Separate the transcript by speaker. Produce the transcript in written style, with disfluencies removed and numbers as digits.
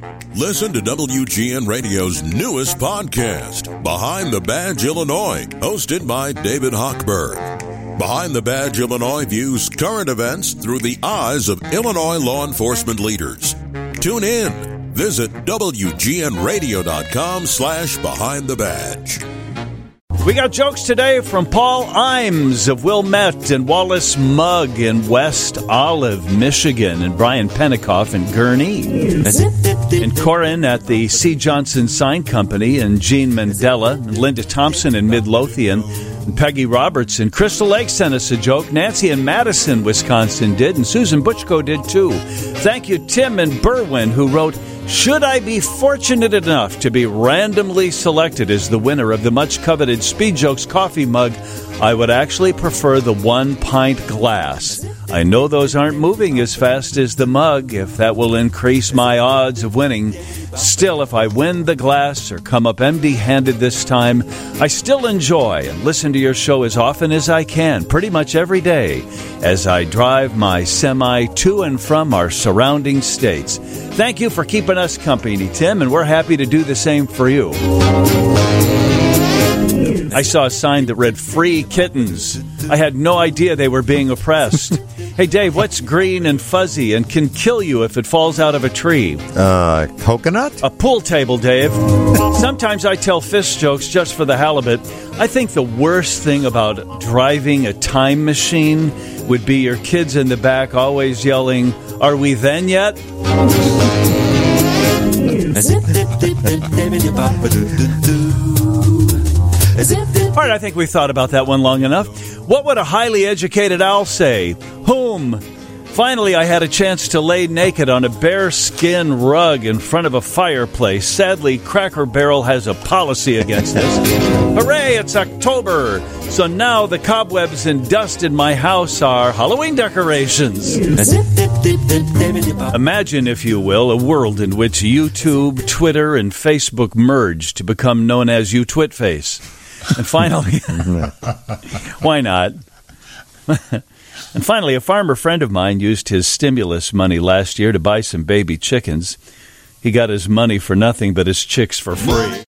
Speaker 1: Listen to WGN Radio's newest podcast, Behind the Badge Illinois, hosted by David Hochberg. Behind the Badge Illinois views current events through the eyes of Illinois law enforcement leaders. Tune in. Visit WGNRadio.com/Behind the Badge.
Speaker 2: We got jokes today from Paul Imes of Wilmette and Wallace Mugg in West Olive, Michigan, and Brian Penikoff in Gurnee. And Corin at the C. Johnson Sign Company, and Jean Mandela, and Linda Thompson in Midlothian, and Peggy Roberts in Crystal Lake sent us a joke. Nancy in Madison, Wisconsin did, and Susan Butchko did too. Thank you, Tim in Berwyn, who wrote, should I be fortunate enough to be randomly selected as the winner of the much-coveted Speed Jokes coffee mug, I would actually prefer the 1-pint glass. I know those aren't moving as fast as the mug, if that will increase my odds of winning. Still, if I win the glass or come up empty-handed this time, I still enjoy and listen to your show as often as I can, pretty much every day, as I drive my semi to and from our surrounding states. Thank you for keeping us company, Tim, and we're happy to do the same for you. I saw a sign that read, free kittens. I had no idea they were being oppressed. Hey, Dave, what's green and fuzzy and can kill you if it falls out of a tree?
Speaker 3: Coconut?
Speaker 2: A pool table, Dave. Sometimes I tell fist jokes just for the halibut. I think the worst thing about driving a time machine would be your kids in the back always yelling, are we then yet? All right, I think we thought about that one long enough. What would a highly educated owl say? Whom? Finally, I had a chance to lay naked on a bearskin rug in front of a fireplace. Sadly, Cracker Barrel has a policy against this. Hooray, it's October! So now the cobwebs and dust in my house are Halloween decorations. Imagine, if you will, a world in which YouTube, Twitter, and Facebook merge to become known as YouTwitface. And finally, why not? And finally, a farmer friend of mine used his stimulus money last year to buy some baby chickens. He got his money for nothing but his chicks for free.